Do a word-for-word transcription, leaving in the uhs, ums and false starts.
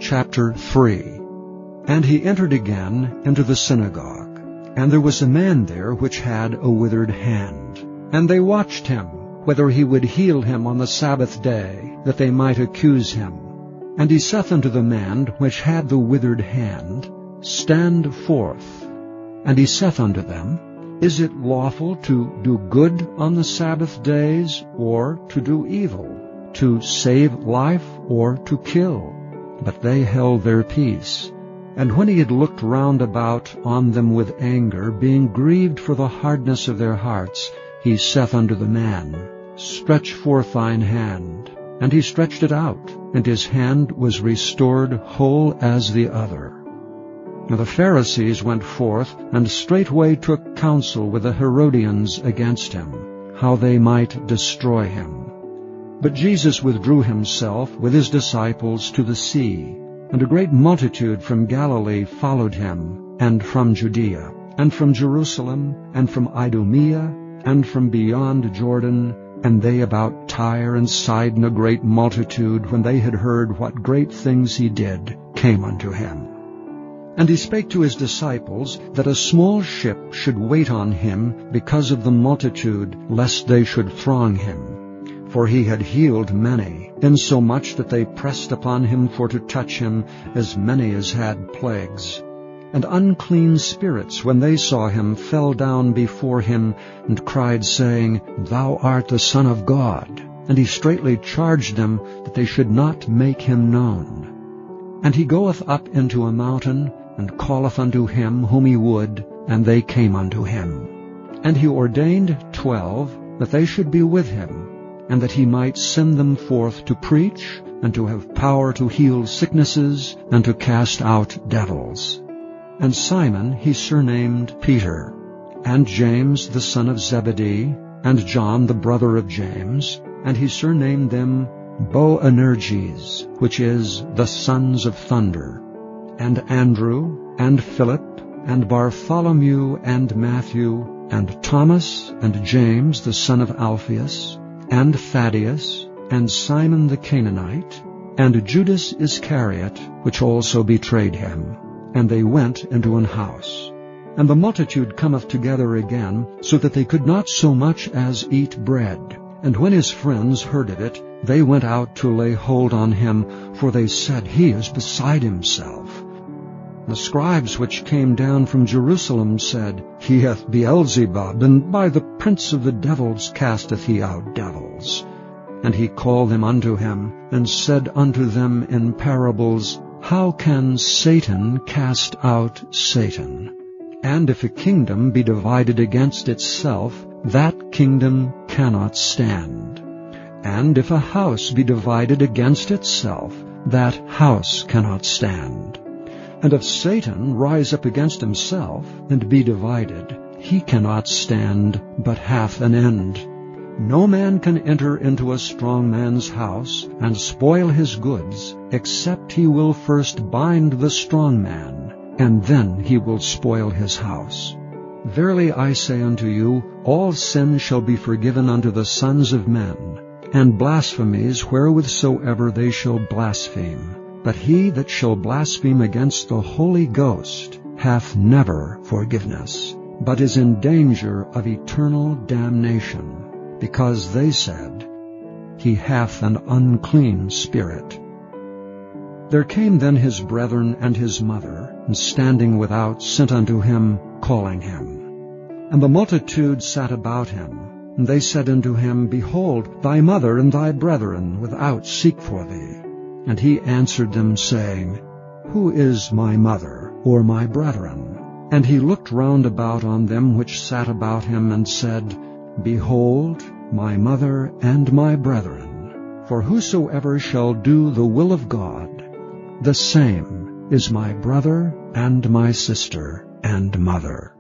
chapter three. And he entered again into the synagogue, and there was a man there which had a withered hand. And they watched him, whether he would heal him on the Sabbath day, that they might accuse him. And he saith unto the man which had the withered hand, Stand forth. And he saith unto them, Is it lawful to do good on the Sabbath days, or to do evil, to save life, or to kill? But they held their peace. And when he had looked round about on them with anger, being grieved for the hardness of their hearts, he saith unto the man, Stretch forth thine hand. And he stretched it out, and his hand was restored whole as the other. Now the Pharisees went forth, and straightway took counsel with the Herodians against him, how they might destroy him. But Jesus withdrew himself with his disciples to the sea, and a great multitude from Galilee followed him, and from Judea, and from Jerusalem, and from Idumea, and from beyond Jordan, and they about Tyre and Sidon, a great multitude, when they had heard what great things he did, came unto him. And he spake to his disciples that a small ship should wait on him because of the multitude, lest they should throng him. For he had healed many, insomuch that they pressed upon him for to touch him, as many as had plagues. And unclean spirits, when they saw him, fell down before him, and cried, saying, Thou art the Son of God. And he straitly charged them that they should not make him known. And he goeth up into a mountain, and calleth unto him whom he would, and they came unto him. And he ordained twelve, that they should be with him, and that he might send them forth to preach, and to have power to heal sicknesses, and to cast out devils. And Simon he surnamed Peter, and James the son of Zebedee, and John the brother of James, and he surnamed them Boanerges, which is the sons of thunder, and Andrew, and Philip, and Bartholomew, and Matthew, and Thomas, and James the son of Alphaeus, and Thaddeus, and Simon the Canaanite, and Judas Iscariot, which also betrayed him. And they went into an house. And the multitude cometh together again, so that they could not so much as eat bread. And when his friends heard of it, they went out to lay hold on him, for they said, He is beside himself. The scribes which came down from Jerusalem said, He hath Beelzebub, and by the prince of the devils casteth he out devils. And he called them unto him, and said unto them in parables, How can Satan cast out Satan? And if a kingdom be divided against itself, that kingdom cannot stand. And if a house be divided against itself, that house cannot stand. And if Satan rise up against himself, and be divided, he cannot stand, but hath an end. No man can enter into a strong man's house, and spoil his goods, except he will first bind the strong man, and then he will spoil his house. Verily I say unto you, all sin shall be forgiven unto the sons of men, and blasphemies wherewithsoever they shall blaspheme. But he that shall blaspheme against the Holy Ghost hath never forgiveness, but is in danger of eternal damnation, because they said, He hath an unclean spirit. There came then his brethren and his mother, and standing without sent unto him, calling him. And the multitude sat about him, and they said unto him, Behold, thy mother and thy brethren without seek for thee. And he answered them, saying, Who is my mother, or my brethren? And he looked round about on them which sat about him, and said, Behold, my mother and my brethren. For whosoever shall do the will of God, the same is my brother and my sister and mother.